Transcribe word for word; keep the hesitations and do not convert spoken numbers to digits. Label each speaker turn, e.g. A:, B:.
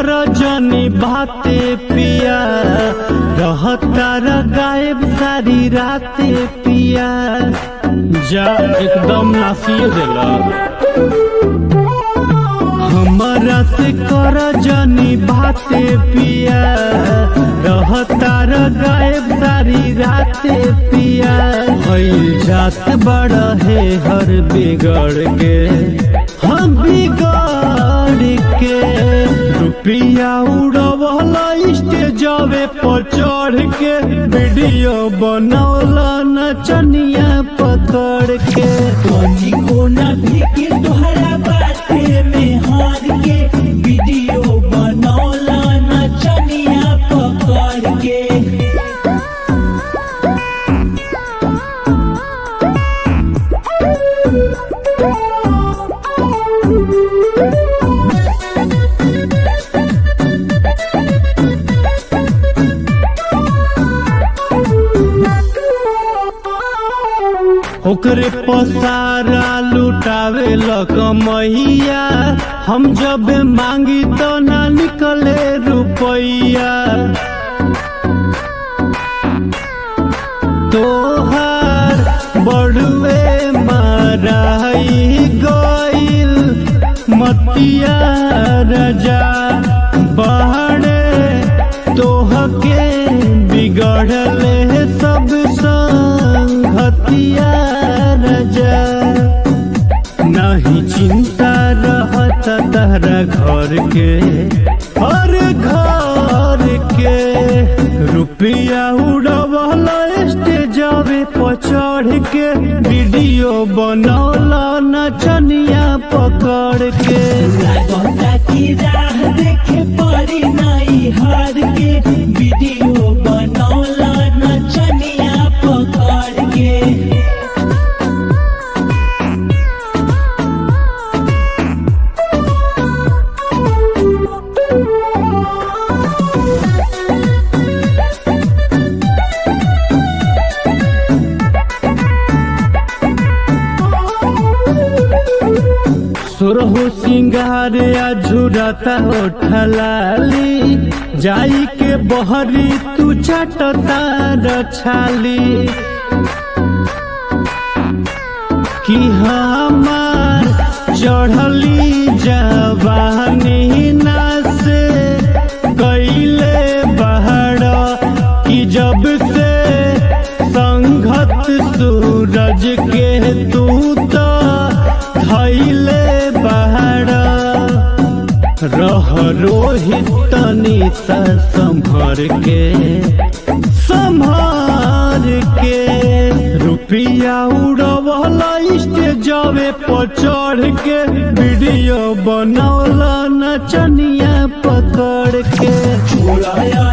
A: जनी बाते पिया, रहता गायब सारी राते पिया। जा एकदम नासिए देला। हमारा से कर जनी बाते पिया, रहता गायब सारी राते पिया। भइल जात बड़ा है हर बिगड़ के, हम बिगड़ के। रुपया उड़वला स्टेजवे पर चढ़ के, वीडियो बनौला नचनिया पकड़ के।
B: कोनी कोना भी के तोहरा बाते में हार के, वीडियो बनौला नचनिया पकड़ के।
A: ओकरे पसारा लुटावे लकमैया, हम जब मांगी तो ना निकले रुपैया। तोहार बड़ुए माराई गइल मतिया रजा, बहड़े तोहके बिगड़ले सब संगतिया रजा। नहीं चिंता रहता तहरा घर के, हर घर के। रुपया उड़वला स्टेजवे पर चढ़ के, वीडियो बनौला नचनिया पकड़ के।
B: लागता की राह देखे पड़ी नहीं हार के, वीडियो बनौला नचनिया पकड़ के।
A: सुरहु सिंगार झुरता होठलाली, जाई के बहरी तू चटता रछाली। कि हमार चढ़ली जवानी नास कैले बहड़, कि जब से संगत सूरज के तू तो धैले बहड़। रह रोहित तनी सा संभर के, संभर के। रुपया उड़वला स्टेजवे पर चढ़ के, वीडियो बनौला नचनिया पकड़ के।
B: छोड़ा